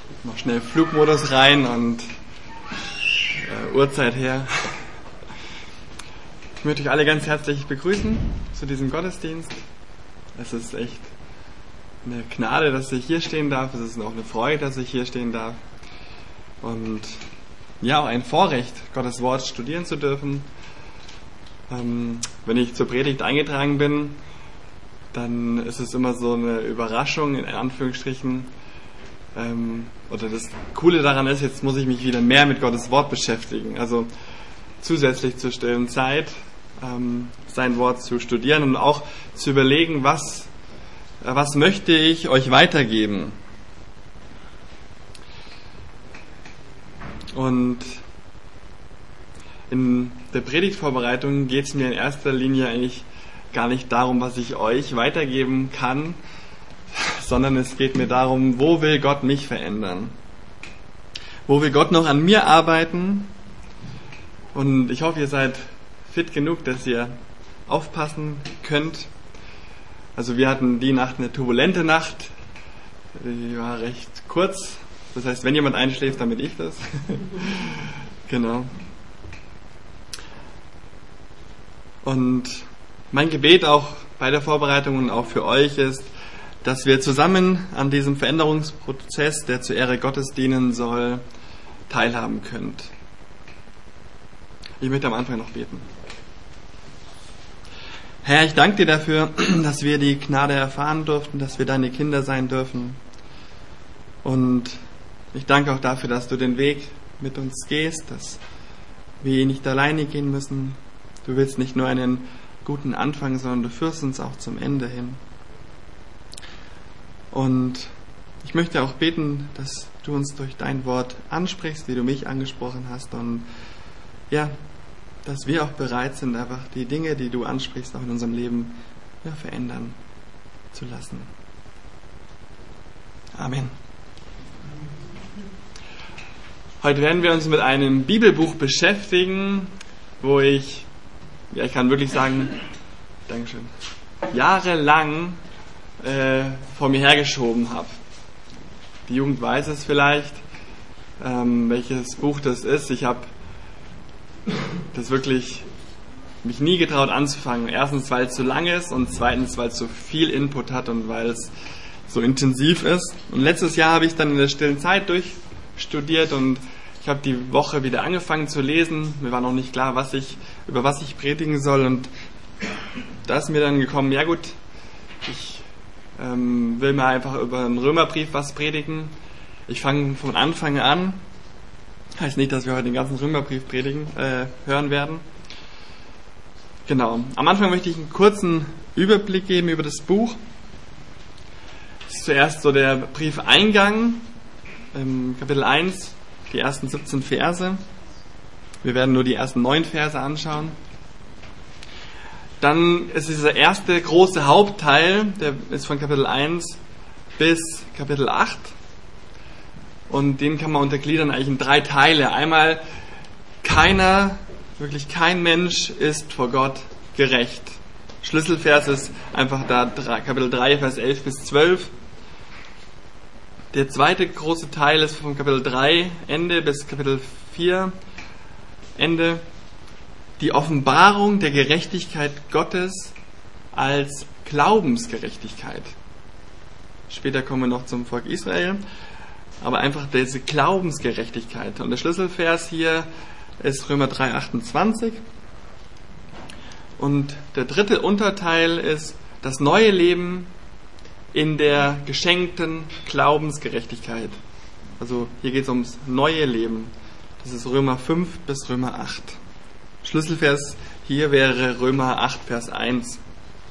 noch schnell Flugmodus rein und Uhrzeit her. Ich möchte euch alle ganz herzlich begrüßen zu diesem Gottesdienst. Es ist echt eine Gnade, dass ich hier stehen darf. Es ist auch eine Freude, dass ich hier stehen darf. Und ja, auch ein Vorrecht, Gottes Wort studieren zu dürfen. Wenn ich zur Predigt eingetragen bin, dann ist es immer so eine Überraschung, in Anführungsstrichen. Oder das Coole daran ist, jetzt muss ich mich wieder mehr mit Gottes Wort beschäftigen. Also zusätzlich zur stillen Zeit, sein Wort zu studieren und auch zu überlegen, was möchte ich euch weitergeben. Und in der Predigtvorbereitung geht es mir in erster Linie eigentlich gar nicht darum, was ich euch weitergeben kann, sondern es geht mir darum, wo will Gott mich verändern? Wo will Gott noch an mir arbeiten? Und ich hoffe, ihr seid fit genug, dass ihr aufpassen könnt. Also wir hatten die Nacht eine turbulente Nacht, die war recht kurz. Das heißt, wenn jemand einschläft, dann bin ich das. Genau. Und mein Gebet auch bei der Vorbereitung und auch für euch ist, dass wir zusammen an diesem Veränderungsprozess, der zur Ehre Gottes dienen soll, teilhaben könnt. Ich möchte am Anfang noch beten. Herr, ich danke dir dafür, dass wir die Gnade erfahren durften, dass wir deine Kinder sein dürfen. Und ich danke auch dafür, dass du den Weg mit uns gehst, dass wir nicht alleine gehen müssen. Du willst nicht nur einen guten Anfang, sondern du führst uns auch zum Ende hin. Und ich möchte auch beten, dass du uns durch dein Wort ansprichst, wie du mich angesprochen hast. Und ja, dass wir auch bereit sind, einfach die Dinge, die du ansprichst, auch in unserem Leben verändern zu lassen. Amen. Heute werden wir uns mit einem Bibelbuch beschäftigen, wo ich kann wirklich sagen, Dankeschön, jahrelang vor mir hergeschoben habe. Die Jugend weiß es vielleicht, welches Buch das ist. Ich habe das wirklich mich nie getraut anzufangen. Erstens, weil es zu lang ist und zweitens, weil es so viel Input hat und weil es so intensiv ist. Und letztes Jahr habe ich dann in der stillen Zeit durchstudiert und ich habe die Woche wieder angefangen zu lesen. Mir war noch nicht klar, über was ich predigen soll. Und da ist mir dann gekommen, ja gut, ich will mal einfach über den Römerbrief was predigen. Ich fange von Anfang an. Heißt nicht, dass wir heute den ganzen Römerbrief hören werden. Genau. Am Anfang möchte ich einen kurzen Überblick geben über das Buch. Das ist zuerst so der Briefeingang, Kapitel 1, die ersten 17 Verse. Wir werden nur die ersten 9 Verse anschauen. Dann ist dieser erste große Hauptteil, der ist von Kapitel 1 bis Kapitel 8. Und den kann man untergliedern eigentlich in 3 Teile. Einmal, wirklich kein Mensch ist vor Gott gerecht. Schlüsselvers ist einfach da Kapitel 3, Vers 11 bis 12. Der zweite große Teil ist von Kapitel 3 Ende bis Kapitel 4 Ende. Die Offenbarung der Gerechtigkeit Gottes als Glaubensgerechtigkeit. Später kommen wir noch zum Volk Israel. Aber einfach diese Glaubensgerechtigkeit. Und der Schlüsselvers hier ist Römer 3, 28. Und der dritte Unterteil ist das neue Leben in der geschenkten Glaubensgerechtigkeit. Also hier geht es ums neue Leben. Das ist Römer 5 bis Römer 8. Schlüsselvers hier wäre Römer 8, Vers 1.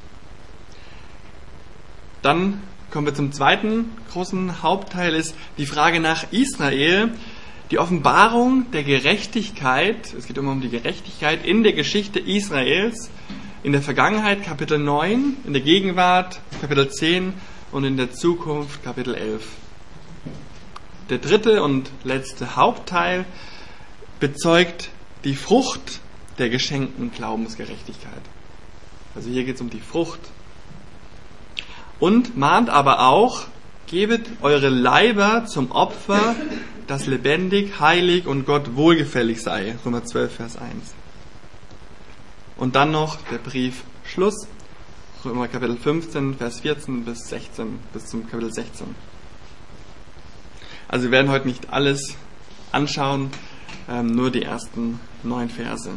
Dann kommen wir zum zweiten großen Hauptteil, ist die Frage nach Israel, die Offenbarung der Gerechtigkeit, es geht immer um die Gerechtigkeit in der Geschichte Israels, in der Vergangenheit Kapitel 9, in der Gegenwart Kapitel 10 und in der Zukunft Kapitel 11. Der dritte und letzte Hauptteil bezeugt die Frucht der geschenkten Glaubensgerechtigkeit. Also hier geht es um die Frucht. Und mahnt aber auch gebet eure Leiber zum Opfer, das lebendig, heilig und Gott wohlgefällig sei. Römer 12, Vers 1. Und dann noch der Brief Schluss. Römer Kapitel 15, Vers 14 bis 16, bis zum Kapitel 16. Also wir werden heute nicht alles anschauen, nur die ersten 9 Verse.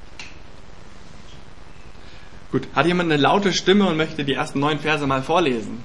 Gut, hat jemand eine laute Stimme und möchte die ersten 9 Verse mal vorlesen?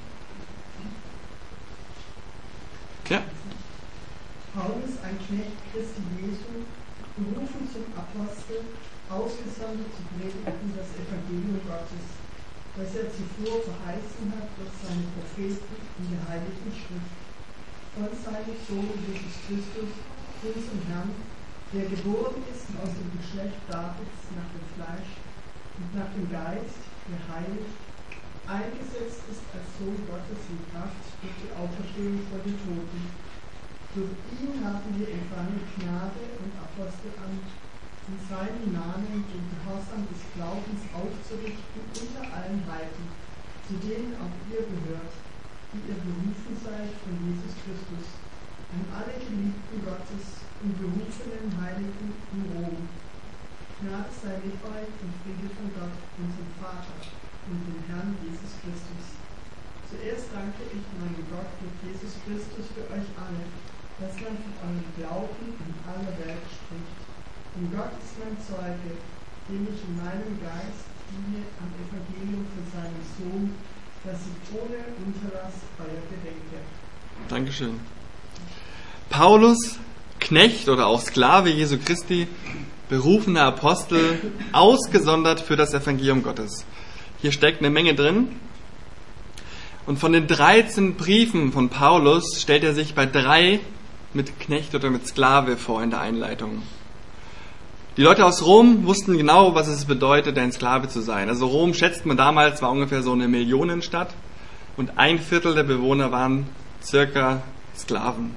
Ja. Paulus, ein Knecht Christi Jesu, berufen zum Apostel, ausgesandt zu predigen das Evangelium Gottes, das er zuvor verheißen hat durch seine Propheten in der Heiligen Schrift, von seinem Sohn Jesus Christus, unserem Herrn, der geboren ist aus dem Geschlecht Davids nach dem Fleisch und nach dem Geist, der heiligt, eingesetzt ist als Sohn Gottes in Kraft durch die Auferstehung von den Toten. Durch ihn haben wir empfangen Gnade und Apostelamt, in seinem Namen den Gehorsam des Glaubens aufzurichten unter allen Heiden, zu denen auch ihr gehört, die ihr berufen seid von Jesus Christus, an alle Geliebten Gottes und berufenen Heiligen in Rom. Gnade sei mit euch und Friede von Gott, unserem Vater und dem Herrn Jesus Christus. Zuerst danke ich meinem Gott durch Jesus Christus für euch alle, dass man von eurem Glauben in aller Welt spricht. Und Gott ist mein Zeuge, dem ich in meinem Geist diene am Evangelium von seinem Sohn, dass ich ohne Unterlass euer gedenke. Dankeschön. Paulus, Knecht oder auch Sklave Jesu Christi, berufener Apostel, ausgesondert für das Evangelium Gottes. Hier steckt eine Menge drin. Und von den 13 Briefen von Paulus stellt er sich bei 3 mit Knecht oder mit Sklave vor in der Einleitung. Die Leute aus Rom wussten genau, was es bedeutet, ein Sklave zu sein. Also Rom, schätzt man damals, war ungefähr so eine Millionenstadt und 1/4 der Bewohner waren circa Sklaven.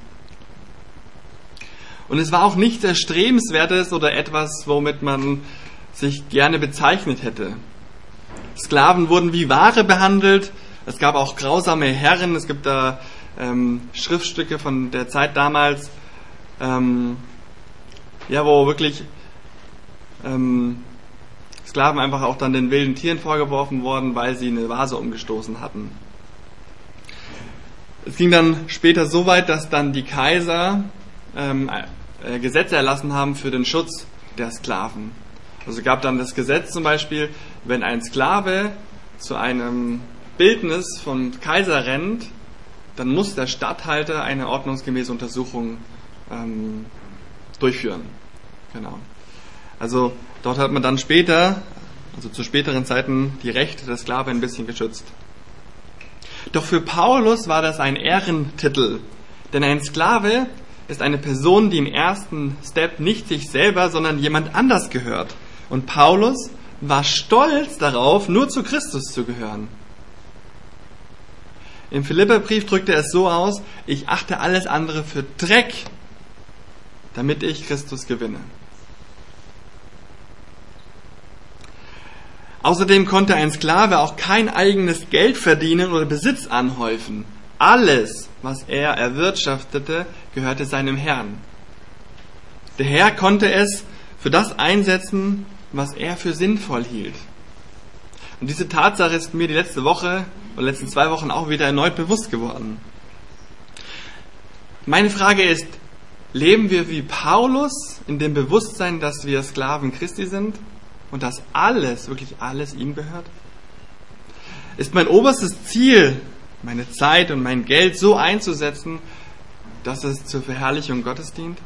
Und es war auch nichts Erstrebenswertes oder etwas, womit man sich gerne bezeichnet hätte. Sklaven wurden wie Ware behandelt. Es gab auch grausame Herren. Es gibt da Schriftstücke von der Zeit damals, wo wirklich Sklaven einfach auch dann den wilden Tieren vorgeworfen wurden, weil sie eine Vase umgestoßen hatten. Es ging dann später so weit, dass dann die Kaiser Gesetze erlassen haben für den Schutz der Sklaven. Also gab dann das Gesetz zum Beispiel, wenn ein Sklave zu einem Bildnis vom Kaiser rennt, dann muss der Statthalter eine ordnungsgemäße Untersuchung durchführen. Genau. Also dort hat man dann später, also zu späteren Zeiten, die Rechte der Sklaven ein bisschen geschützt. Doch für Paulus war das ein Ehrentitel, denn ein Sklave ist eine Person, die im ersten Step nicht sich selber, sondern jemand anders gehört. Und Paulus war stolz darauf, nur zu Christus zu gehören. Im Philipperbrief drückte er es so aus: Ich achte alles andere für Dreck, damit ich Christus gewinne. Außerdem konnte ein Sklave auch kein eigenes Geld verdienen oder Besitz anhäufen. Alles, was er erwirtschaftete, gehörte seinem Herrn. Der Herr konnte es für das einsetzen, was er für sinnvoll hielt. Und diese Tatsache ist mir die letzte Woche oder letzten 2 Wochen auch wieder erneut bewusst geworden. Meine Frage ist, leben wir wie Paulus in dem Bewusstsein, dass wir Sklaven Christi sind und dass alles, wirklich alles ihm gehört? Ist mein oberstes Ziel, meine Zeit und mein Geld so einzusetzen, dass es zur Verherrlichung Gottes dient?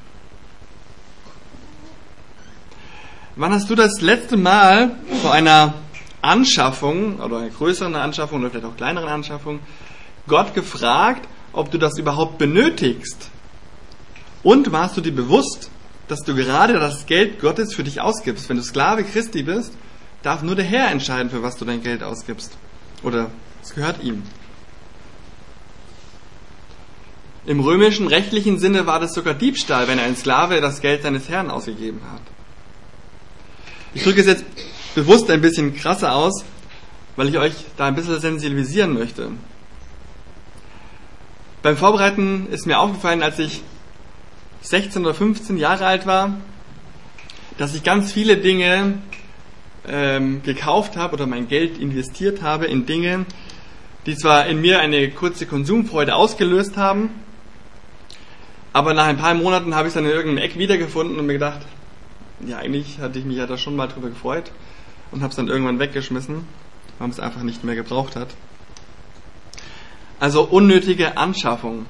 Wann hast du das letzte Mal vor einer Anschaffung oder einer größeren Anschaffung oder vielleicht auch kleineren Anschaffung Gott gefragt, ob du das überhaupt benötigst? Und warst du dir bewusst, dass du gerade das Geld Gottes für dich ausgibst? Wenn du Sklave Christi bist, darf nur der Herr entscheiden, für was du dein Geld ausgibst. Oder es gehört ihm. Im römischen rechtlichen Sinne war das sogar Diebstahl, wenn ein Sklave das Geld seines Herrn ausgegeben hat. Ich drücke es jetzt bewusst ein bisschen krasser aus, weil ich euch da ein bisschen sensibilisieren möchte. Beim Vorbereiten ist mir aufgefallen, als ich 16 oder 15 Jahre alt war, dass ich ganz viele Dinge gekauft habe oder mein Geld investiert habe in Dinge, die zwar in mir eine kurze Konsumfreude ausgelöst haben, aber nach ein paar Monaten habe ich es dann in irgendeinem Eck wiedergefunden und mir gedacht, ja, eigentlich hatte ich mich ja da schon mal drüber gefreut und habe es dann irgendwann weggeschmissen, weil man es einfach nicht mehr gebraucht hat. Also unnötige Anschaffung.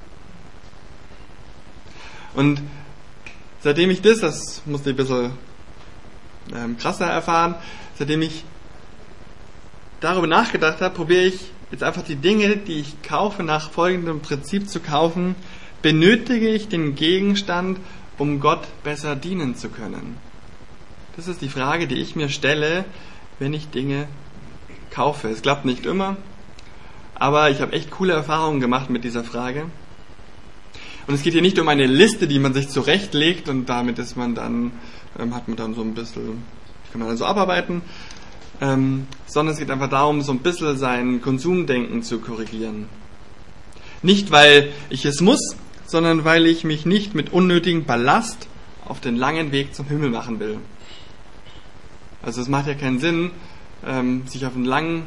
Und seitdem ich das musste ich ein bisschen krasser erfahren, seitdem ich darüber nachgedacht habe, probiere ich jetzt einfach die Dinge, die ich kaufe, nach folgendem Prinzip zu kaufen. Benötige ich den Gegenstand, um Gott besser dienen zu können? Das ist die Frage, die ich mir stelle, wenn ich Dinge kaufe. Es klappt nicht immer, aber ich habe echt coole Erfahrungen gemacht mit dieser Frage. Und es geht hier nicht um eine Liste, die man sich zurechtlegt und damit ist man dann, hat man dann so ein bisschen, kann man dann so abarbeiten, sondern es geht einfach darum, so ein bisschen sein Konsumdenken zu korrigieren. Nicht, weil ich es muss, sondern weil ich mich nicht mit unnötigem Ballast auf den langen Weg zum Himmel machen will. Also es macht ja keinen Sinn, sich auf einen langen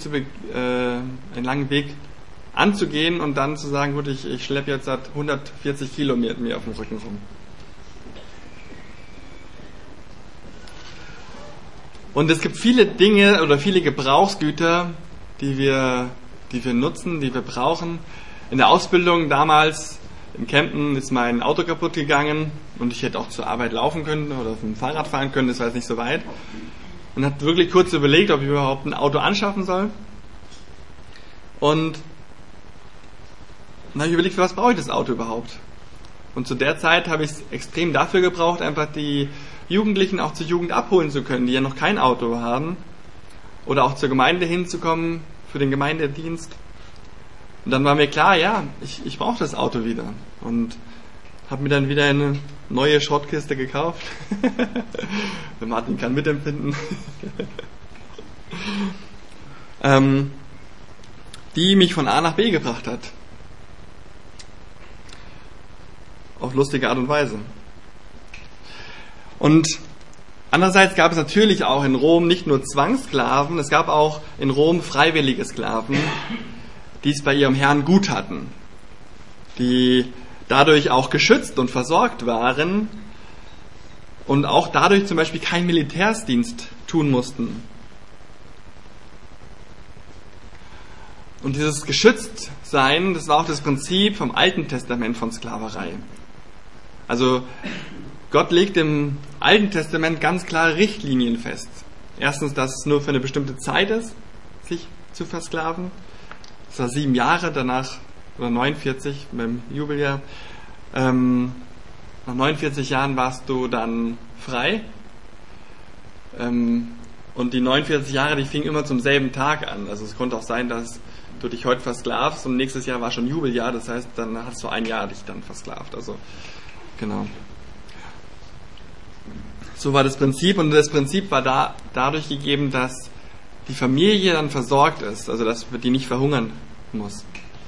Weg anzugehen und dann zu sagen, gut, ich schleppe jetzt 140 Kilo mit mir auf dem Rücken rum. Und es gibt viele Dinge oder viele Gebrauchsgüter, die wir nutzen, die wir brauchen. In der Ausbildung damals in Kempten ist mein Auto kaputt gegangen und ich hätte auch zur Arbeit laufen können oder auf dem Fahrrad fahren können, das war jetzt nicht so weit. Und habe wirklich kurz überlegt, ob ich überhaupt ein Auto anschaffen soll. Und dann habe ich überlegt, für was brauche ich das Auto überhaupt? Und zu der Zeit habe ich es extrem dafür gebraucht, einfach die Jugendlichen auch zur Jugend abholen zu können, die ja noch kein Auto haben. Oder auch zur Gemeinde hinzukommen, für den Gemeindedienst. Und dann war mir klar, ja, ich brauche das Auto wieder. Und habe mir dann wieder eine neue Schrottkiste gekauft. Der Martin kann mitempfinden. Die mich von A nach B gebracht hat. Auf lustige Art und Weise. Und andererseits gab es natürlich auch in Rom nicht nur Zwangssklaven, es gab auch in Rom freiwillige Sklaven, die es bei ihrem Herrn gut hatten, die dadurch auch geschützt und versorgt waren und auch dadurch zum Beispiel keinen Militärsdienst tun mussten. Und dieses Geschütztsein, das war auch das Prinzip vom Alten Testament von Sklaverei. Also Gott legt im Alten Testament ganz klare Richtlinien fest. Erstens, dass es nur für eine bestimmte Zeit ist, sich zu versklaven. Das war 7 Jahre, danach, oder 49 beim Jubeljahr. Nach 49 Jahren warst du dann frei. Und die 49 Jahre, die fingen immer zum selben Tag an. Also es konnte auch sein, dass du dich heute versklavst und nächstes Jahr war schon Jubeljahr. Das heißt, dann hast du 1 Jahr dich dann versklavt. Also, genau. So war das Prinzip und das Prinzip war dadurch gegeben, dass die Familie dann versorgt ist, also dass die nicht verhungern muss.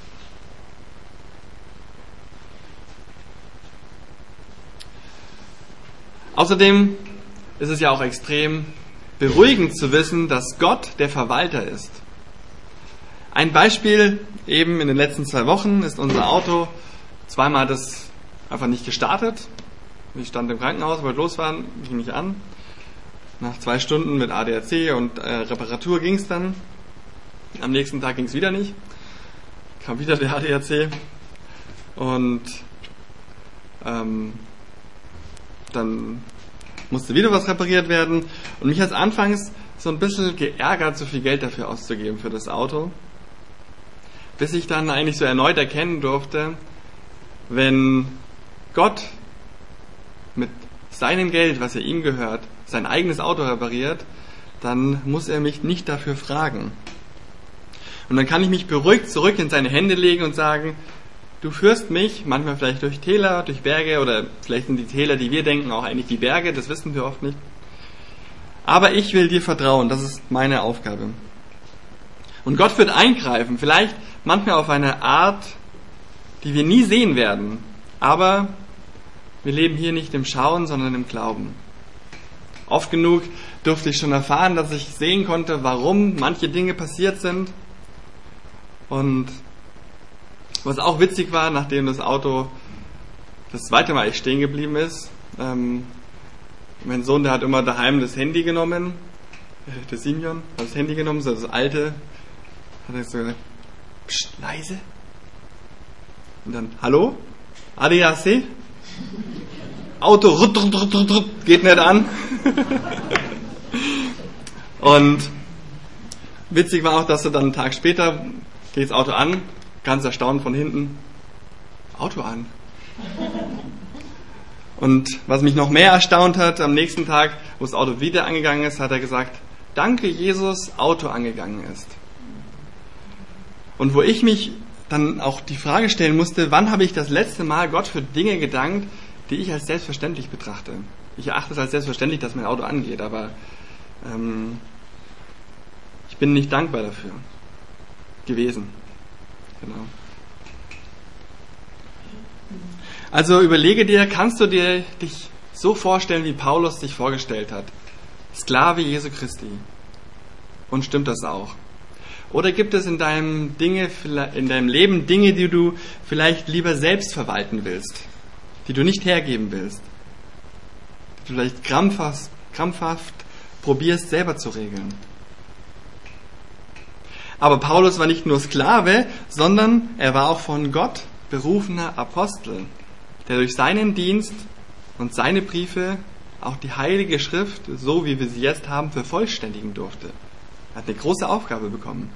Außerdem ist es ja auch extrem beruhigend zu wissen, dass Gott der Verwalter ist. Ein Beispiel eben in den letzten 2 Wochen ist unser Auto. 2-mal hat es einfach nicht gestartet. Ich stand im Krankenhaus, wollte losfahren, ging nicht an. Nach 2 Stunden mit ADAC und Reparatur ging es dann. Am nächsten Tag ging es wieder nicht. Kam wieder der ADAC. Und dann musste wieder was repariert werden. Und mich hat es anfangs so ein bisschen geärgert, so viel Geld dafür auszugeben für das Auto. Bis ich dann eigentlich so erneut erkennen durfte, wenn Gott mit seinem Geld, was ja ihm gehört, sein eigenes Auto repariert, dann muss er mich nicht dafür fragen. Und dann kann ich mich beruhigt zurück in seine Hände legen und sagen, du führst mich, manchmal vielleicht durch Täler, durch Berge, oder vielleicht sind die Täler, die wir denken, auch eigentlich die Berge, das wissen wir oft nicht. Aber ich will dir vertrauen, das ist meine Aufgabe. Und Gott wird eingreifen, vielleicht manchmal auf eine Art, die wir nie sehen werden. Aber wir leben hier nicht im Schauen, sondern im Glauben. Oft genug durfte ich schon erfahren, dass ich sehen konnte, warum manche Dinge passiert sind. Und was auch witzig war, nachdem das Auto das zweite Mal stehen geblieben ist, mein Sohn, der hat immer daheim das Handy genommen, der Simeon hat das Handy genommen, so das alte, hat er so gesagt, psst, leise. Und dann, hallo? ADAC? Auto, rut, geht nicht an. Und witzig war auch, dass er dann einen Tag später, geht das Auto an, ganz erstaunt von hinten, Auto an. Und was mich noch mehr erstaunt hat, am nächsten Tag, wo das Auto wieder angegangen ist, hat er gesagt, danke Jesus, Auto angegangen ist. Und wo ich mich dann auch die Frage stellen musste, wann habe ich das letzte Mal Gott für Dinge gedankt, die ich als selbstverständlich betrachte. Ich erachte es als selbstverständlich, dass mein Auto angeht, aber ich bin nicht dankbar dafür gewesen. Genau. Also überlege dir, kannst du dir dich so vorstellen, wie Paulus sich vorgestellt hat? Sklave Jesu Christi. Und stimmt das auch? Oder gibt es in deinem Leben Dinge, die du vielleicht lieber selbst verwalten willst, die du nicht hergeben willst, die du vielleicht krampfhaft probierst selber zu regeln? Aber Paulus war nicht nur Sklave, sondern er war auch von Gott berufener Apostel, der durch seinen Dienst und seine Briefe auch die Heilige Schrift, so wie wir sie jetzt haben, vervollständigen durfte. Er hat eine große Aufgabe bekommen.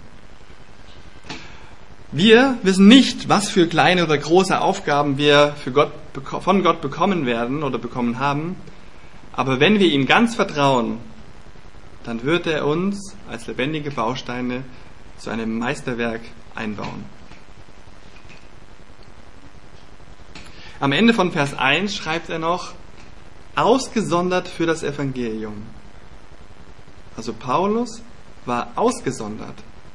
Wir wissen nicht, was für kleine oder große Aufgaben wir von Gott bekommen werden oder bekommen haben, aber wenn wir ihm ganz vertrauen, dann wird er uns als lebendige Bausteine zu einem Meisterwerk einbauen. Am Ende von Vers 1 schreibt er noch, ausgesondert für das Evangelium. Also Paulus war ausgesondert.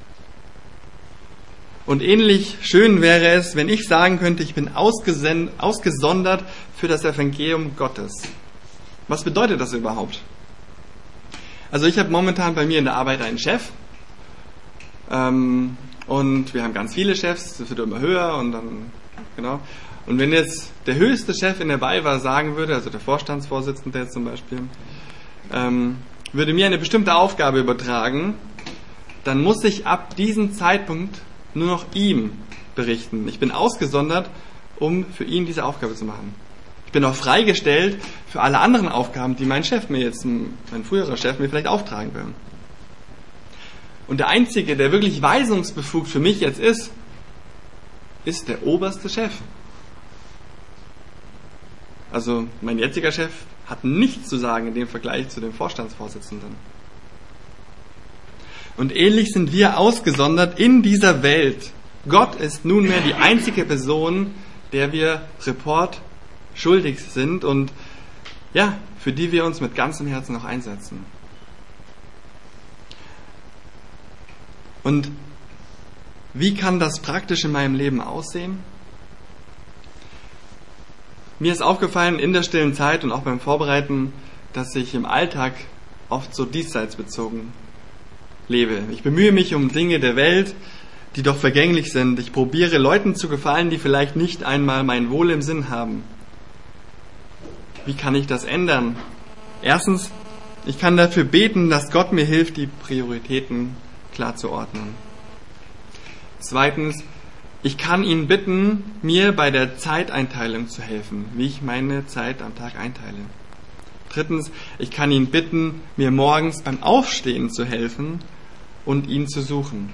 Und ähnlich schön wäre es, wenn ich sagen könnte, ich bin ausgesondert für das Evangelium Gottes. Was bedeutet das überhaupt? Also ich habe momentan bei mir in der Arbeit einen Chef. Und wir haben ganz viele Chefs, das wird immer höher und dann, genau. Und wenn jetzt der höchste Chef in der BayWa sagen würde, also der Vorstandsvorsitzende jetzt zum Beispiel, würde mir eine bestimmte Aufgabe übertragen, dann muss ich ab diesem Zeitpunkt nur noch ihm berichten. Ich bin ausgesondert, um für ihn diese Aufgabe zu machen. Ich bin auch freigestellt für alle anderen Aufgaben, die mein früherer Chef mir vielleicht auftragen will. Und der Einzige, der wirklich weisungsbefugt für mich jetzt ist der oberste Chef. Also mein jetziger Chef hat nichts zu sagen in dem Vergleich zu dem Vorstandsvorsitzenden. Und ähnlich sind wir ausgesondert in dieser Welt. Gott ist nunmehr die einzige Person, der wir Report schuldig sind und ja, für die wir uns mit ganzem Herzen noch einsetzen. Und wie kann das praktisch in meinem Leben aussehen? Mir ist aufgefallen in der stillen Zeit und auch beim Vorbereiten, dass ich im Alltag oft so diesseitsbezogen lebe. Ich bemühe mich um Dinge der Welt, die doch vergänglich sind. Ich probiere Leuten zu gefallen, die vielleicht nicht einmal mein Wohl im Sinn haben. Wie kann ich das ändern? Erstens, ich kann dafür beten, dass Gott mir hilft, die Prioritäten klar zu ordnen. Zweitens, ich kann ihn bitten, mir bei der Zeiteinteilung zu helfen, wie ich meine Zeit am Tag einteile. Drittens, ich kann ihn bitten, mir morgens beim Aufstehen zu helfen und ihn zu suchen.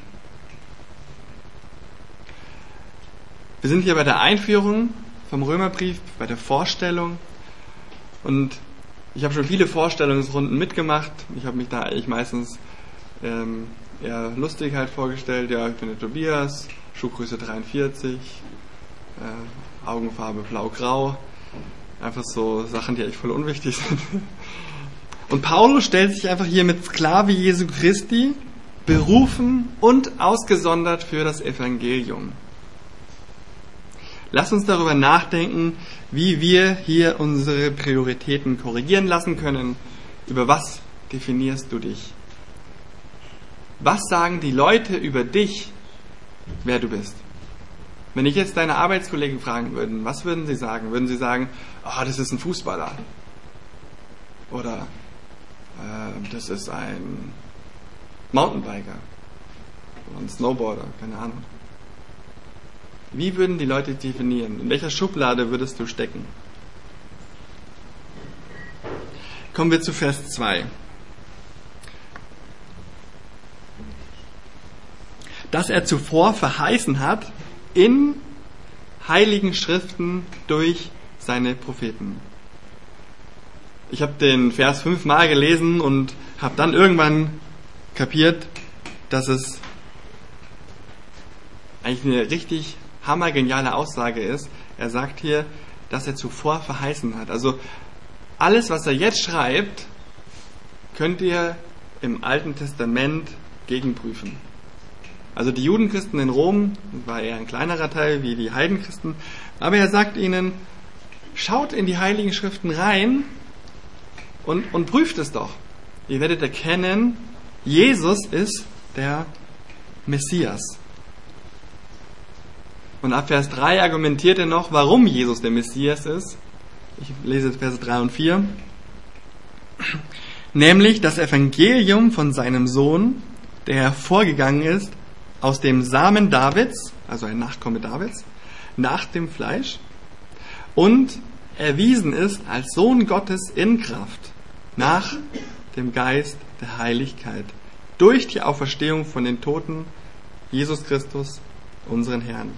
Wir sind hier bei der Einführung vom Römerbrief, bei der Vorstellung. Und ich habe schon viele Vorstellungsrunden mitgemacht. Ich habe mich da eigentlich meistens eher lustig halt vorgestellt. Ja, ich bin der Tobias, Schuhgröße 43, Augenfarbe blau-grau. Einfach so Sachen, die eigentlich voll unwichtig sind. Und Paulus stellt sich einfach hier mit Sklave Jesu Christi, berufen und ausgesondert für das Evangelium. Lass uns darüber nachdenken, wie wir hier unsere Prioritäten korrigieren lassen können. Über was definierst du dich? Was sagen die Leute über dich, wer du bist? Wenn ich jetzt deine Arbeitskollegen fragen würde, was würden sie sagen? Würden sie sagen, oh, das ist ein Fußballer? Oder das ist ein Mountainbiker? Oder ein Snowboarder? Keine Ahnung. Wie würden die Leute definieren? In welcher Schublade würdest du stecken? Kommen wir zu Vers 2. Dass er zuvor verheißen hat in heiligen Schriften durch seine Propheten. Ich habe den Vers 5-mal gelesen und habe dann irgendwann kapiert, dass es eigentlich eine richtig hammergeniale Aussage ist. Er sagt hier, dass er zuvor verheißen hat. Also alles, was er jetzt schreibt, könnt ihr im Alten Testament gegenprüfen. Also die Judenchristen in Rom, das war eher ein kleinerer Teil wie die Heidenchristen, aber er sagt ihnen, schaut in die Heiligen Schriften rein und prüft es doch. Ihr werdet erkennen, Jesus ist der Messias. Und ab Vers 3 argumentiert er noch, warum Jesus der Messias ist. Ich lese Verse 3 und 4. Nämlich das Evangelium von seinem Sohn, der hervorgegangen ist aus dem Samen Davids, also ein Nachkomme Davids, nach dem Fleisch und erwiesen ist als Sohn Gottes in Kraft, nach dem Geist der Heiligkeit, durch die Auferstehung von den Toten, Jesus Christus, unseren Herrn.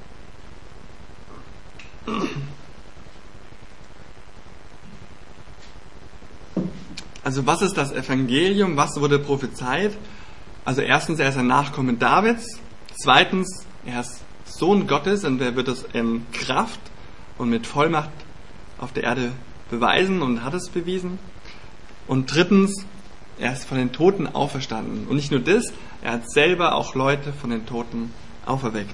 Also was ist das Evangelium? Was wurde prophezeit? Also erstens, er ist ein Nachkomme Davids. Zweitens, er ist Sohn Gottes und er wird es in Kraft und mit Vollmacht auf der Erde beweisen und hat es bewiesen. Und drittens, er ist von den Toten auferstanden. Und nicht nur das, er hat selber auch Leute von den Toten auferweckt.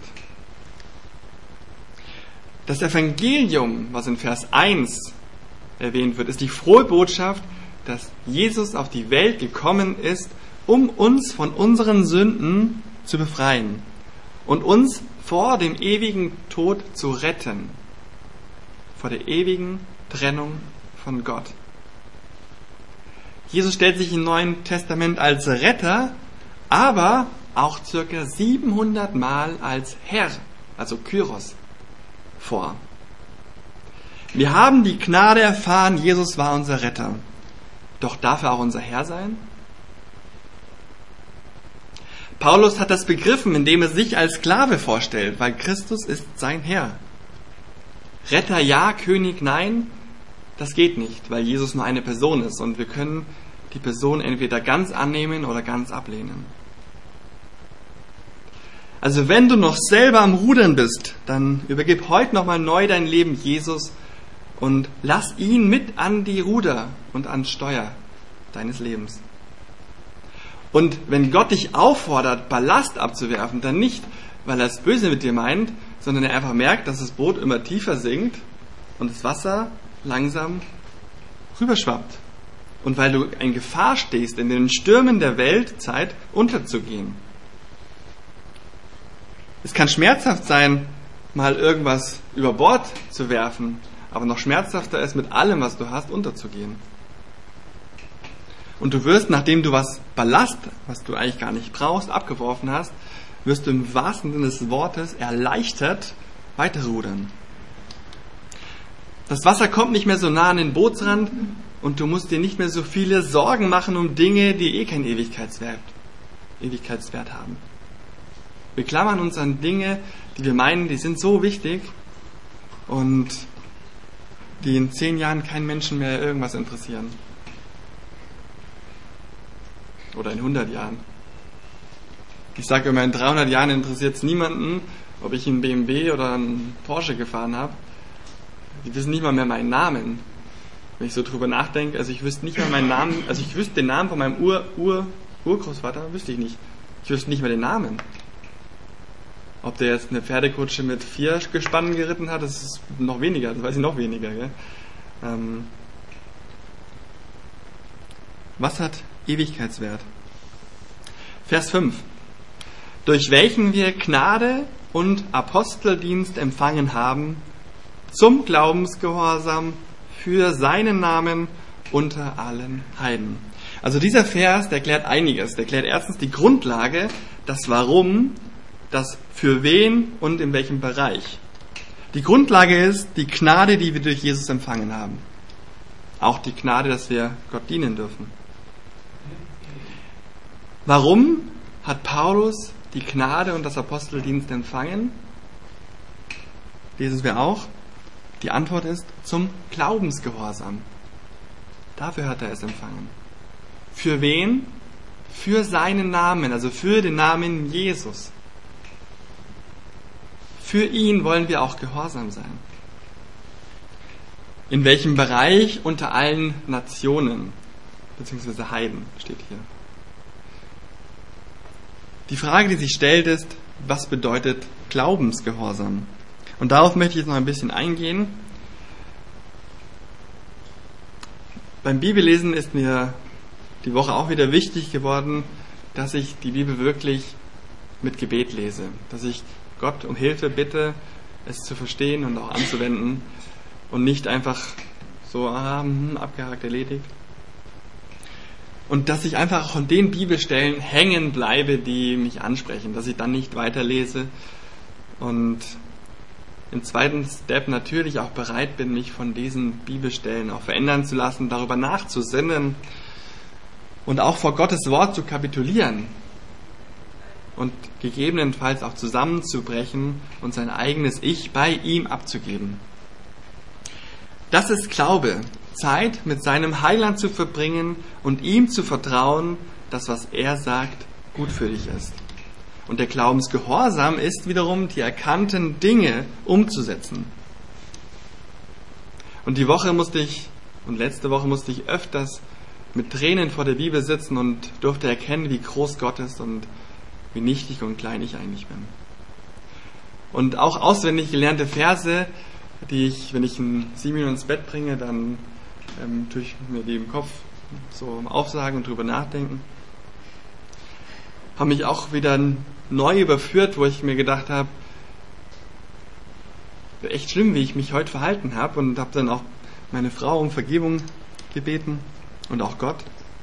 Das Evangelium, was in Vers 1 erwähnt wird, ist die frohe Botschaft, dass Jesus auf die Welt gekommen ist, um uns von unseren Sünden zu befreien und uns vor dem ewigen Tod zu retten, vor der ewigen Trennung von Gott. Jesus stellt sich im Neuen Testament als Retter, aber auch ca. 700 Mal als Herr, also Kyros, vor. Wir haben die Gnade erfahren, Jesus war unser Retter. Doch darf er auch unser Herr sein? Paulus hat das begriffen, indem er sich als Sklave vorstellt, weil Christus ist sein Herr. Retter ja, König nein, das geht nicht, weil Jesus nur eine Person ist und wir können die Person entweder ganz annehmen oder ganz ablehnen. Also wenn du noch selber am Rudern bist, dann übergib heute nochmal neu dein Leben Jesus und lass ihn mit an die Ruder und ans Steuer deines Lebens. Und wenn Gott dich auffordert, Ballast abzuwerfen, dann nicht, weil er es böse mit dir meint, sondern er einfach merkt, dass das Boot immer tiefer sinkt und das Wasser langsam rüberschwappt. Und weil du in Gefahr stehst, in den Stürmen der Weltzeit unterzugehen. Es kann schmerzhaft sein, mal irgendwas über Bord zu werfen, aber noch schmerzhafter ist, mit allem, was du hast, unterzugehen. Und du wirst, nachdem du was Ballast, was du eigentlich gar nicht brauchst, abgeworfen hast, wirst du im wahrsten Sinne des Wortes erleichtert weiterrudern. Das Wasser kommt nicht mehr so nah an den Bootsrand und du musst dir nicht mehr so viele Sorgen machen um Dinge, die eh keinen Ewigkeitswert haben. Wir klammern uns an Dinge, die wir meinen, die sind so wichtig und die in 10 Jahren keinen Menschen mehr irgendwas interessieren. Oder in 100 Jahren. Ich sage immer, in 300 Jahren interessiert es niemanden, ob ich einen BMW oder einen Porsche gefahren habe. Die wissen nicht mal mehr meinen Namen. Wenn ich so drüber nachdenke, also ich wüsste nicht mal meinen Namen, also ich wüsste den Namen von meinem Urgroßvater, wüsste ich nicht. Ich wüsste nicht mehr den Namen. Ob der jetzt eine Pferdekutsche mit 4 Gespannen geritten hat, das ist noch weniger, das weiß ich noch weniger. Gell? Was hat Ewigkeitswert? Vers 5. Durch welchen wir Gnade und Aposteldienst empfangen haben, zum Glaubensgehorsam für seinen Namen unter allen Heiden. Also dieser Vers, der klärt einiges. Der klärt erstens die Grundlage, das Warum, das für wen und in welchem Bereich. Die Grundlage ist die Gnade, die wir durch Jesus empfangen haben. Auch die Gnade, dass wir Gott dienen dürfen. Warum hat Paulus die Gnade und das Aposteldienst empfangen? Lesen wir auch. Die Antwort ist zum Glaubensgehorsam. Dafür hat er es empfangen. Für wen? Für seinen Namen, also für den Namen Jesus. Für ihn wollen wir auch gehorsam sein. In welchem Bereich? Unter allen Nationen, beziehungsweise Heiden steht hier. Die Frage, die sich stellt, ist, was bedeutet Glaubensgehorsam? Und darauf möchte ich jetzt noch ein bisschen eingehen. Beim Bibellesen ist mir die Woche auch wieder wichtig geworden, dass ich die Bibel wirklich mit Gebet lese. Dass ich Gott um Hilfe bitte, es zu verstehen und auch anzuwenden und nicht einfach so abgehakt, erledigt. Und dass ich einfach auch an den Bibelstellen hängen bleibe, die mich ansprechen, dass ich dann nicht weiterlese und im zweiten Step natürlich auch bereit bin, mich von diesen Bibelstellen auch verändern zu lassen, darüber nachzusinnen und auch vor Gottes Wort zu kapitulieren und gegebenenfalls auch zusammenzubrechen und sein eigenes Ich bei ihm abzugeben. Das ist Glaube, Zeit mit seinem Heiland zu verbringen und ihm zu vertrauen, dass was er sagt, gut für dich ist. Und der Glaubensgehorsam ist wiederum, die erkannten Dinge umzusetzen. Und letzte Woche musste ich öfters mit Tränen vor der Bibel sitzen und durfte erkennen, wie groß Gott ist und wie nichtig und klein ich eigentlich bin. Und auch auswendig gelernte Verse, die ich, wenn ich einen Simeon ins Bett bringe, dann tue ich mir die im Kopf so aufsagen und drüber nachdenken, haben mich auch wieder neu überführt, wo ich mir gedacht habe, echt schlimm, wie ich mich heute verhalten habe, und habe dann auch meine Frau um Vergebung gebeten und auch Gott.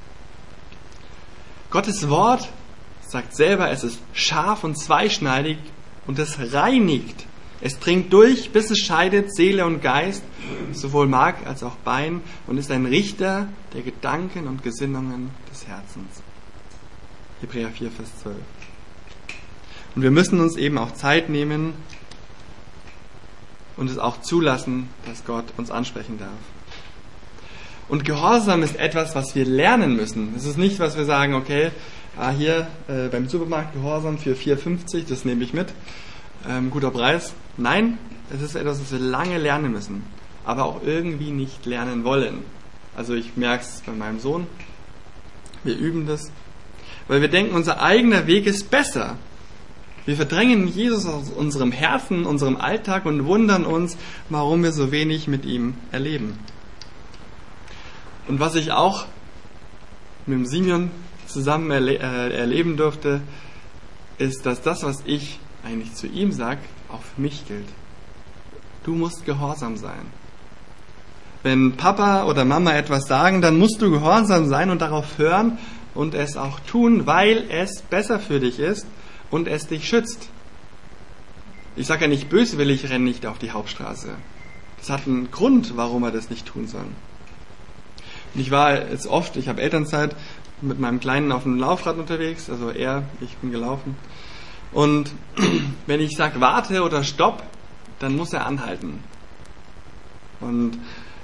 Gottes Wort sagt selber, es ist scharf und zweischneidig und es reinigt. Es dringt durch, bis es scheidet Seele und Geist, sowohl Mark als auch Bein, und ist ein Richter der Gedanken und Gesinnungen des Herzens. Hebräer 4, Vers 12. Und wir müssen uns eben auch Zeit nehmen und es auch zulassen, dass Gott uns ansprechen darf. Und Gehorsam ist etwas, was wir lernen müssen. Es ist nicht, was wir sagen, okay, hier beim Supermarkt Gehorsam für 4,50, das nehme ich mit, guter Preis. Nein, es ist etwas, was wir lange lernen müssen, aber auch irgendwie nicht lernen wollen. Also ich merke es bei meinem Sohn, wir üben das, weil wir denken, unser eigener Weg ist besser. Wir verdrängen Jesus aus unserem Herzen, unserem Alltag und wundern uns, warum wir so wenig mit ihm erleben. Und was ich auch mit dem Simeon zusammen erleben durfte, ist, dass das, was ich eigentlich zu ihm sage, auch für mich gilt. Du musst gehorsam sein. Wenn Papa oder Mama etwas sagen, dann musst du gehorsam sein und darauf hören und es auch tun, weil es besser für dich ist und es dich schützt. Ich sage ja nicht böswillig, renn nicht auf die Hauptstraße. Das hat einen Grund, warum er das nicht tun soll. Und ich war jetzt oft, ich habe Elternzeit, mit meinem Kleinen auf dem Laufrad unterwegs, also ich bin gelaufen. Und wenn ich sage, warte oder stopp, dann muss er anhalten. Und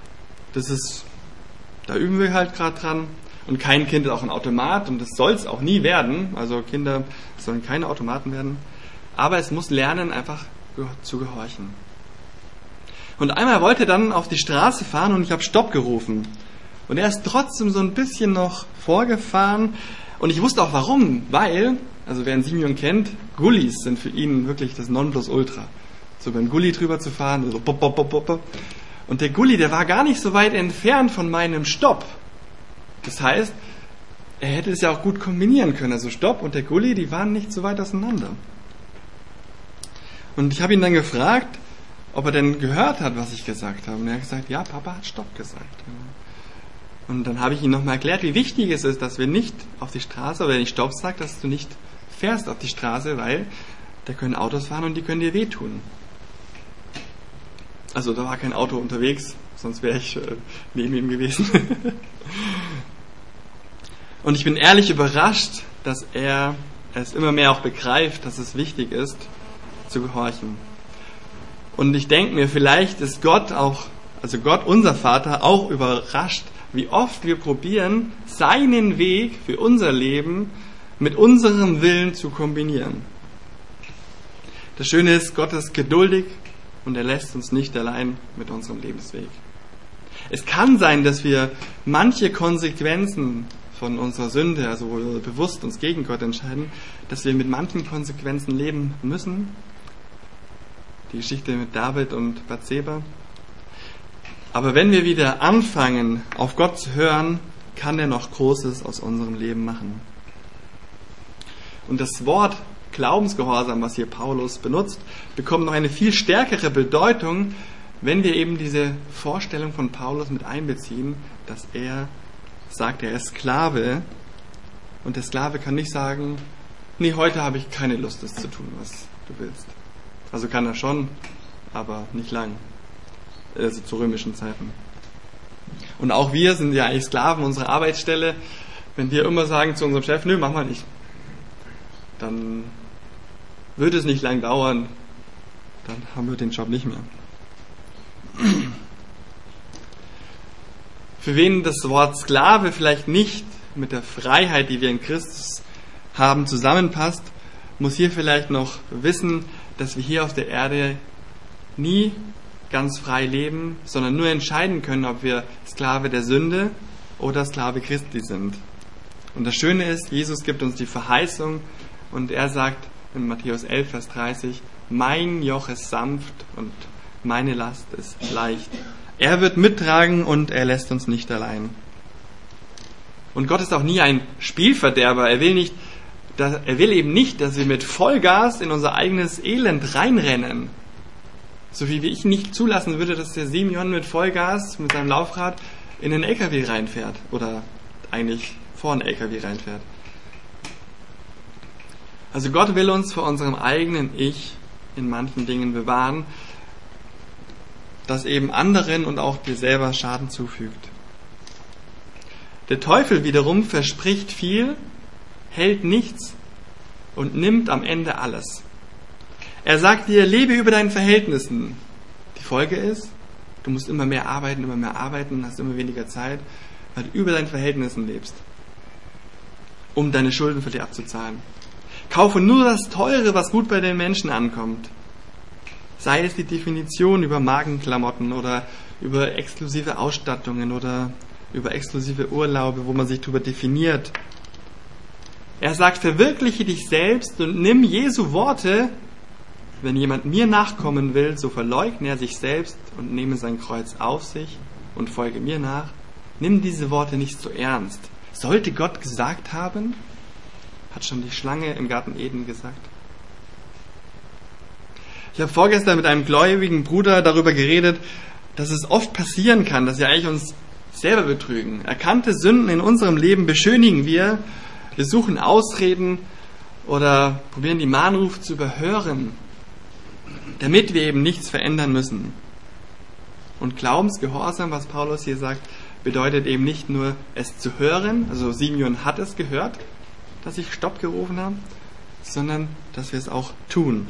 da üben wir halt gerade dran. Und kein Kind ist auch ein Automat und das soll es auch nie werden. Also Kinder sollen keine Automaten werden. Aber es muss lernen, einfach zu gehorchen. Und einmal wollte er dann auf die Straße fahren und ich habe Stopp gerufen. Und er ist trotzdem so ein bisschen noch vorgefahren Und ich wusste auch warum, weil, also wer einen Simeon kennt, Gullis sind für ihn wirklich das Nonplusultra. So beim Gulli drüber zu fahren, so pop, pop, pop, pop. Und der Gulli, der war gar nicht so weit entfernt von meinem Stopp. Das heißt, er hätte es ja auch gut kombinieren können. Also Stopp und der Gulli, die waren nicht so weit auseinander. Und ich habe ihn dann gefragt, ob er denn gehört hat, was ich gesagt habe. Und er hat gesagt, ja, Papa hat Stopp gesagt. Und dann habe ich ihm nochmal erklärt, wie wichtig es ist, dass wir nicht auf die Straße, oder wenn ich Stopp sage, dass du nicht fährst auf die Straße, weil da können Autos fahren und die können dir wehtun. Also da war kein Auto unterwegs, sonst wäre ich neben ihm gewesen. Und ich bin ehrlich überrascht, dass er es immer mehr auch begreift, dass es wichtig ist, zu gehorchen. Und ich denke mir, vielleicht ist Gott auch, also Gott, unser Vater, auch überrascht, wie oft wir probieren, seinen Weg für unser Leben mit unserem Willen zu kombinieren. Das Schöne ist, Gott ist geduldig und er lässt uns nicht allein mit unserem Lebensweg. Es kann sein, dass wir manche Konsequenzen von unserer Sünde, also wo wir bewusst uns gegen Gott entscheiden, dass wir mit manchen Konsequenzen leben müssen. Die Geschichte mit David und Bathseba. Aber wenn wir wieder anfangen, auf Gott zu hören, kann er noch Großes aus unserem Leben machen. Und das Wort Glaubensgehorsam, was hier Paulus benutzt, bekommt noch eine viel stärkere Bedeutung, wenn wir eben diese Vorstellung von Paulus mit einbeziehen, dass er sagt, er ist Sklave. Und der Sklave kann nicht sagen, nee, heute habe ich keine Lust, das zu tun, was du willst. Also kann er schon, aber nicht lang. Also zu römischen Zeiten. Und auch wir sind ja eigentlich Sklaven unserer Arbeitsstelle. Wenn wir immer sagen zu unserem Chef, nö, mach mal nicht, dann wird es nicht lang dauern, dann haben wir den Job nicht mehr. Für wen das Wort Sklave vielleicht nicht mit der Freiheit, die wir in Christus haben, zusammenpasst, muss hier vielleicht noch wissen, dass wir hier auf der Erde nie ganz frei leben, sondern nur entscheiden können, ob wir Sklave der Sünde oder Sklave Christi sind. Und das Schöne ist, Jesus gibt uns die Verheißung und er sagt in Matthäus 11, Vers 30, mein Joch ist sanft und meine Last ist leicht. Er wird mittragen und er lässt uns nicht allein. Und Gott ist auch nie ein Spielverderber. Er will eben nicht, dass wir mit Vollgas in unser eigenes Elend reinrennen. So wie ich nicht zulassen würde, dass der Simeon mit Vollgas, mit seinem Laufrad in den LKW reinfährt. Oder eigentlich vor einen LKW reinfährt. Also Gott will uns vor unserem eigenen Ich in manchen Dingen bewahren, das eben anderen und auch dir selber Schaden zufügt. Der Teufel wiederum verspricht viel, hält nichts und nimmt am Ende alles. Er sagt dir, lebe über deinen Verhältnissen. Die Folge ist, du musst immer mehr arbeiten, hast immer weniger Zeit, weil du über deinen Verhältnissen lebst, um deine Schulden für dich abzuzahlen. Kaufe nur das Teure, was gut bei den Menschen ankommt. Sei es die Definition über Magenklamotten oder über exklusive Ausstattungen oder über exklusive Urlaube, wo man sich darüber definiert. Er sagt, verwirkliche dich selbst und nimm Jesu Worte. Wenn jemand mir nachkommen will, so verleugne er sich selbst und nehme sein Kreuz auf sich und folge mir nach. Nimm diese Worte nicht so ernst. Sollte Gott gesagt haben? Hat schon die Schlange im Garten Eden gesagt. Ich habe vorgestern mit einem gläubigen Bruder darüber geredet, dass es oft passieren kann, dass wir eigentlich uns selber betrügen. Erkannte Sünden in unserem Leben beschönigen wir. Wir suchen Ausreden oder probieren die Mahnrufe zu überhören, damit wir eben nichts verändern müssen. Und Glaubensgehorsam, was Paulus hier sagt, bedeutet eben nicht nur es zu hören, also Simeon hat es gehört, dass ich Stopp gerufen habe, sondern dass wir es auch tun.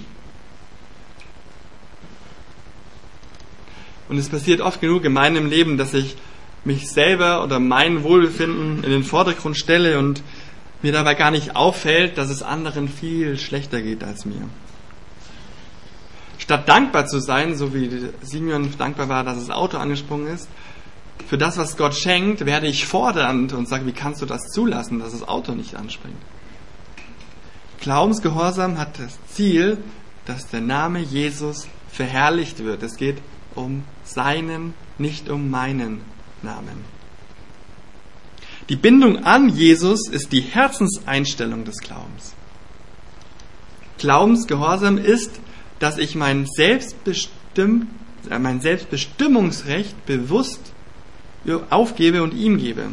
Und es passiert oft genug in meinem Leben, dass ich mich selber oder mein Wohlbefinden in den Vordergrund stelle und mir dabei gar nicht auffällt, dass es anderen viel schlechter geht als mir. Statt dankbar zu sein, so wie Simeon dankbar war, dass das Auto angesprungen ist, für das, was Gott schenkt, werde ich fordernd und sage, wie kannst du das zulassen, dass das Auto nicht anspringt? Glaubensgehorsam hat das Ziel, dass der Name Jesus verherrlicht wird. Es geht um seinen, nicht um meinen Namen. Die Bindung an Jesus ist die Herzenseinstellung des Glaubens. Glaubensgehorsam ist, dass ich mein Selbstbestimmungsrecht bewusst aufgebe und ihm gebe.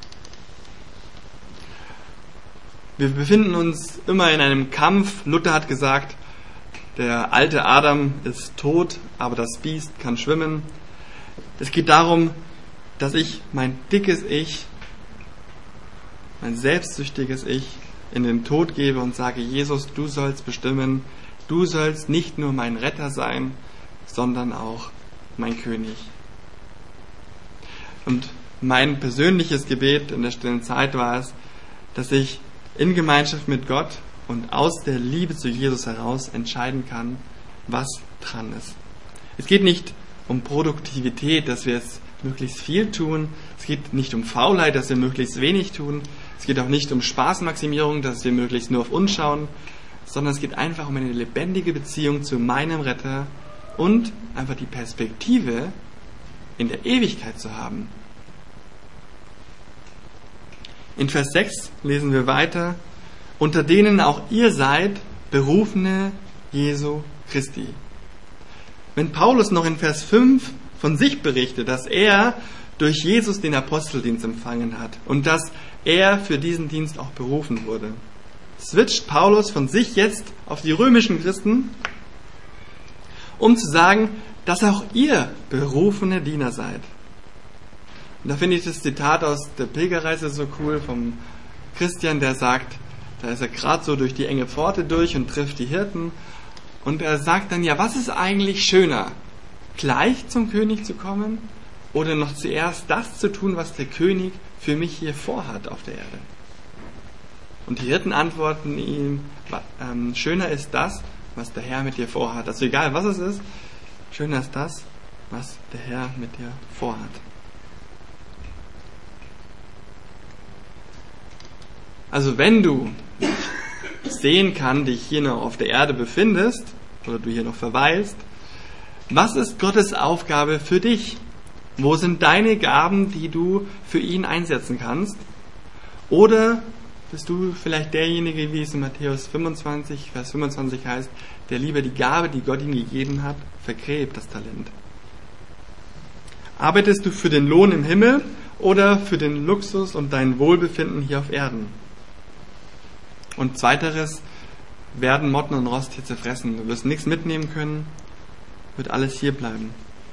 Wir befinden uns immer in einem Kampf. Luther hat gesagt, der alte Adam ist tot, aber das Biest kann schwimmen. Es geht darum, dass ich mein dickes Ich, mein selbstsüchtiges Ich in den Tod gebe und sage, Jesus, du sollst bestimmen, du sollst nicht nur mein Retter sein, sondern auch mein König. Und mein persönliches Gebet in der stillen Zeit war es, dass ich in Gemeinschaft mit Gott und aus der Liebe zu Jesus heraus entscheiden kann, was dran ist. Es geht nicht um Produktivität, dass wir es möglichst viel tun. Es geht nicht um Faulheit, dass wir möglichst wenig tun. Es geht auch nicht um Spaßmaximierung, dass wir möglichst nur auf uns schauen, sondern es geht einfach um eine lebendige Beziehung zu meinem Retter und einfach die Perspektive in der Ewigkeit zu haben. In Vers 6 lesen wir weiter, unter denen auch ihr seid, Berufene Jesu Christi. Wenn Paulus noch in Vers 5 von sich berichtet, dass er durch Jesus den Aposteldienst empfangen hat und dass er für diesen Dienst auch berufen wurde, switcht Paulus von sich jetzt auf die römischen Christen, um zu sagen, dass auch ihr berufene Diener seid. Und da finde ich das Zitat aus der Pilgerreise so cool vom Christian, der sagt, da ist er gerade so durch die enge Pforte durch und trifft die Hirten und er sagt dann, ja, was ist eigentlich schöner? Gleich zum König zu kommen oder noch zuerst das zu tun, was der König für mich hier vorhat auf der Erde? Und die Hirten antworten ihm, schöner ist das, was der Herr mit dir vorhat. Also egal was es ist, schöner ist das, was der Herr mit dir vorhat. Also wenn du sehen kannst, dich hier noch auf der Erde befindest oder du hier noch verweilst, was ist Gottes Aufgabe für dich? Wo sind deine Gaben, die du für ihn einsetzen kannst? Oder bist du vielleicht derjenige, wie es in Matthäus 25, Vers 25 heißt, der lieber die Gabe, die Gott ihm gegeben hat, vergräbt, das Talent? Arbeitest du für den Lohn im Himmel oder für den Luxus und dein Wohlbefinden hier auf Erden? Und zweiteres, werden Motten und Rost hier zerfressen. Du wirst nichts mitnehmen können, wird alles hier bleiben.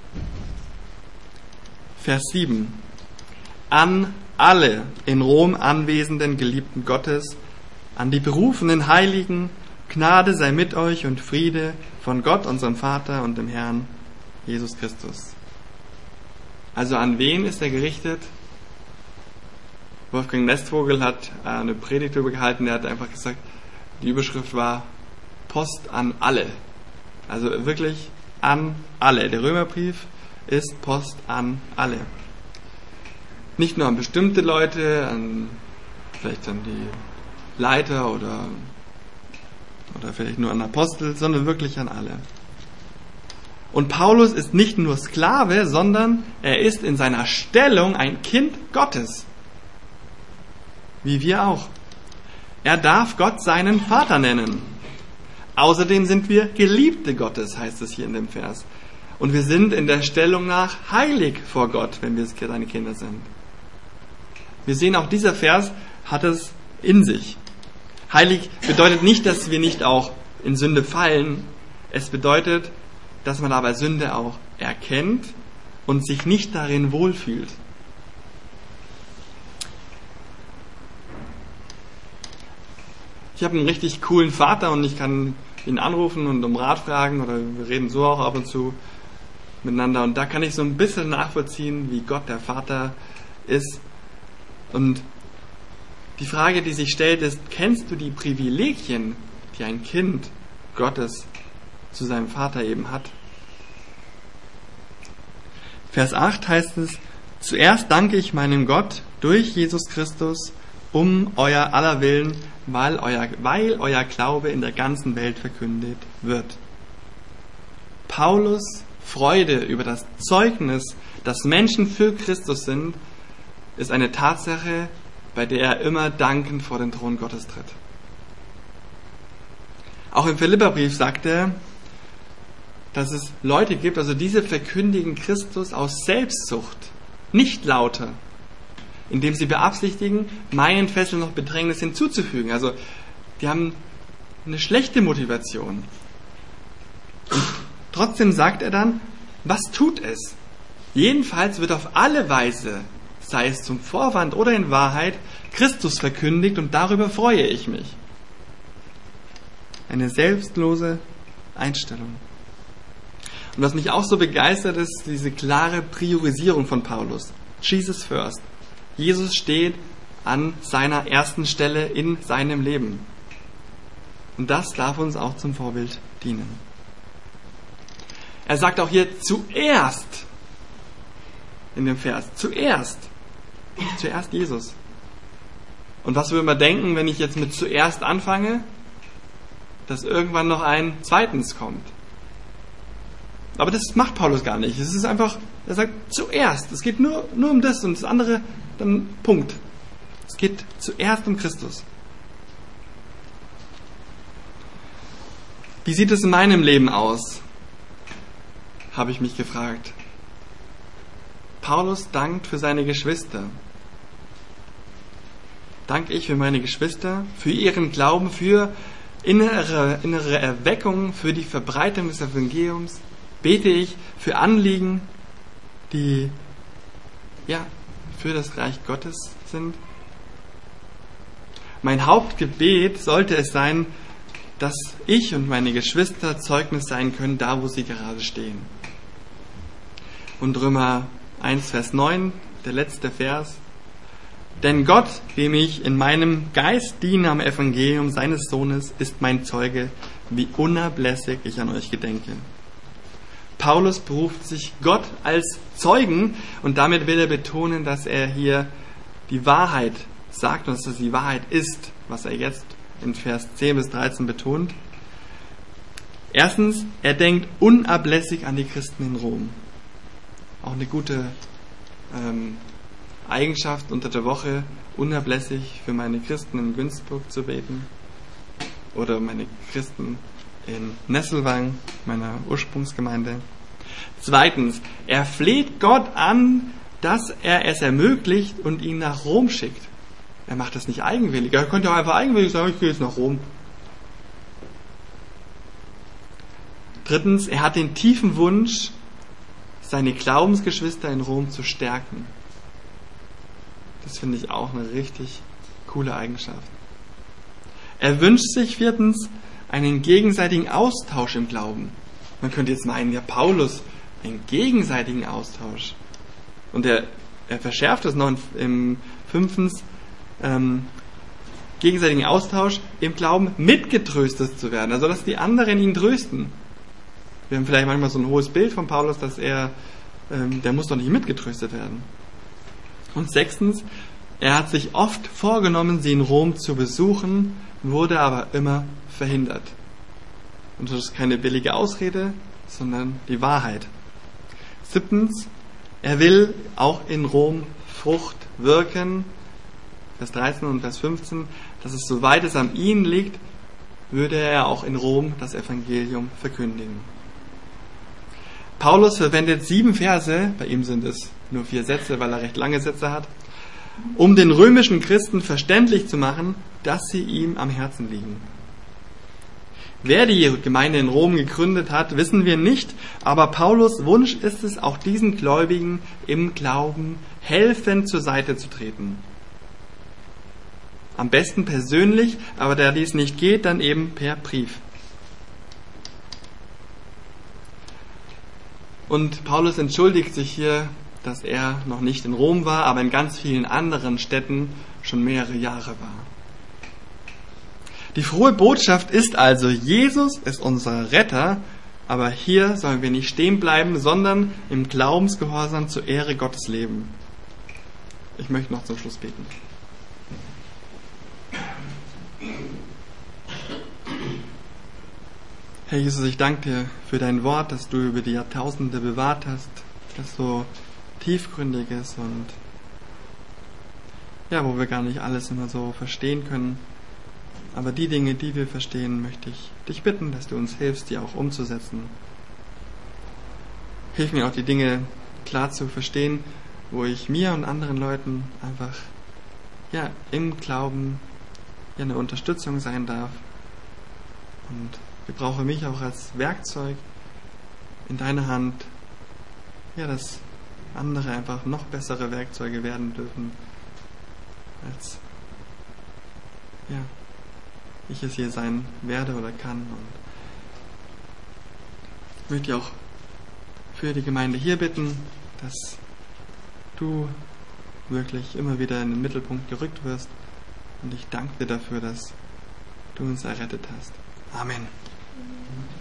Vers 7. An alle in Rom anwesenden Geliebten Gottes, an die berufenen Heiligen, Gnade sei mit euch und Friede von Gott, unserem Vater und dem Herrn Jesus Christus. Also an wen ist er gerichtet? Wolfgang Nestvogel hat eine Predigt darüber gehalten, der hat einfach gesagt, die Überschrift war Post an alle. Also wirklich an alle. Der Römerbrief ist Post an alle. Nicht nur an bestimmte Leute, vielleicht an die Leiter oder vielleicht nur an Apostel, sondern wirklich an alle. Und Paulus ist nicht nur Sklave, sondern er ist in seiner Stellung ein Kind Gottes. Wie wir auch. Er darf Gott seinen Vater nennen. Außerdem sind wir Geliebte Gottes, heißt es hier in dem Vers. Und wir sind in der Stellung nach heilig vor Gott, wenn wir seine Kinder sind. Wir sehen, auch dieser Vers hat es in sich. Heilig bedeutet nicht, dass wir nicht auch in Sünde fallen. Es bedeutet, dass man aber Sünde auch erkennt und sich nicht darin wohlfühlt. Ich habe einen richtig coolen Vater und ich kann ihn anrufen und um Rat fragen oder wir reden so auch ab und zu miteinander und da kann ich so ein bisschen nachvollziehen, wie Gott der Vater ist. Und die Frage, die sich stellt, ist, kennst du die Privilegien, die ein Kind Gottes zu seinem Vater eben hat? Vers 8 heißt es, Zuerst danke ich meinem Gott durch Jesus Christus um euer aller Willen, weil euer Glaube in der ganzen Welt verkündet wird. Paulus' Freude über das Zeugnis, dass Menschen für Christus sind, ist eine Tatsache, bei der er immer dankend vor den Thron Gottes tritt. Auch im Philipperbrief sagt er, dass es Leute gibt, also diese verkündigen Christus aus Selbstsucht, nicht lauter, indem sie beabsichtigen, meinen Fesseln noch Bedrängnis hinzuzufügen. Also die haben eine schlechte Motivation. Und trotzdem sagt er dann, was tut es? Jedenfalls wird auf alle Weise, sei es zum Vorwand oder in Wahrheit, Christus verkündigt und darüber freue ich mich. Eine selbstlose Einstellung. Und was mich auch so begeistert, ist diese klare Priorisierung von Paulus. Jesus first. Jesus steht an seiner ersten Stelle in seinem Leben. Und das darf uns auch zum Vorbild dienen. Er sagt auch hier zuerst in dem Vers. Zuerst Jesus. Und was würde man denken, wenn ich jetzt mit zuerst anfange, dass irgendwann noch ein zweitens kommt. Aber das macht Paulus gar nicht. Es ist einfach, er sagt zuerst. Es geht nur um das und das andere, dann Punkt. Es geht zuerst um Christus. Wie sieht es in meinem Leben aus? Habe ich mich gefragt. Paulus dankt für seine Geschwister. Danke ich für meine Geschwister, für ihren Glauben, für innere Erweckung, für die Verbreitung des Evangeliums. Bete ich für Anliegen, die für das Reich Gottes sind. Mein Hauptgebet sollte es sein, dass ich und meine Geschwister Zeugnis sein können, da wo sie gerade stehen. Und Römer 1, Vers 9, der letzte Vers. Denn Gott, dem ich in meinem Geist diene am Evangelium seines Sohnes, ist mein Zeuge, wie unablässig ich an euch gedenke. Paulus beruft sich Gott als Zeugen und damit will er betonen, dass er hier die Wahrheit sagt und dass das die Wahrheit ist, was er jetzt in Vers 10 bis 13 betont. Erstens, er denkt unablässig an die Christen in Rom. Auch eine gute Eigenschaft unter der Woche, unablässig für meine Christen in Günzburg zu beten oder meine Christen in Nesselwang, meiner Ursprungsgemeinde. Zweitens, er fleht Gott an, dass er es ermöglicht und ihn nach Rom schickt. Er macht das nicht eigenwillig. Er könnte auch einfach eigenwillig sagen, ich gehe jetzt nach Rom. Drittens, er hat den tiefen Wunsch, seine Glaubensgeschwister in Rom zu stärken. Das finde ich auch eine richtig coole Eigenschaft. Er wünscht sich viertens einen gegenseitigen Austausch im Glauben. Man könnte jetzt meinen, ja Paulus, einen gegenseitigen Austausch. Und er verschärft es noch im fünftens, gegenseitigen Austausch im Glauben mitgetröstet zu werden. Also dass die anderen ihn trösten. Wir haben vielleicht manchmal so ein hohes Bild von Paulus, dass der muss doch nicht mitgetröstet werden. Und sechstens, er hat sich oft vorgenommen, sie in Rom zu besuchen, wurde aber immer verhindert. Und das ist keine billige Ausrede, sondern die Wahrheit. Siebtens, er will auch in Rom Frucht wirken. Vers 13 und Vers 15, dass es soweit es an ihm liegt, würde er auch in Rom das Evangelium verkündigen. Paulus verwendet 7 Verse, bei ihm sind es nur 4 Sätze, weil er recht lange Sätze hat, um den römischen Christen verständlich zu machen, dass sie ihm am Herzen liegen. Wer die Gemeinde in Rom gegründet hat, wissen wir nicht, aber Paulus' Wunsch ist es, auch diesen Gläubigen im Glauben helfend zur Seite zu treten. Am besten persönlich, aber da dies nicht geht, dann eben per Brief. Und Paulus entschuldigt sich hier, dass er noch nicht in Rom war, aber in ganz vielen anderen Städten schon mehrere Jahre war. Die frohe Botschaft ist also, Jesus ist unser Retter, aber hier sollen wir nicht stehen bleiben, sondern im Glaubensgehorsam zur Ehre Gottes leben. Ich möchte noch zum Schluss beten. Herr Jesus, ich danke dir für dein Wort, das du über die Jahrtausende bewahrt hast, das so tiefgründig ist und ja, wo wir gar nicht alles immer so verstehen können. Aber die Dinge, die wir verstehen, möchte ich dich bitten, dass du uns hilfst, die auch umzusetzen. Hilf mir auch, die Dinge klar zu verstehen, wo ich mir und anderen Leuten einfach im Glauben eine Unterstützung sein darf. Und gebrauche mich auch als Werkzeug in deiner Hand, dass andere einfach noch bessere Werkzeuge werden dürfen, als ich es hier sein werde oder kann. Und ich möchte auch für die Gemeinde hier bitten, dass du wirklich immer wieder in den Mittelpunkt gerückt wirst. Und ich danke dir dafür, dass du uns errettet hast. Amen.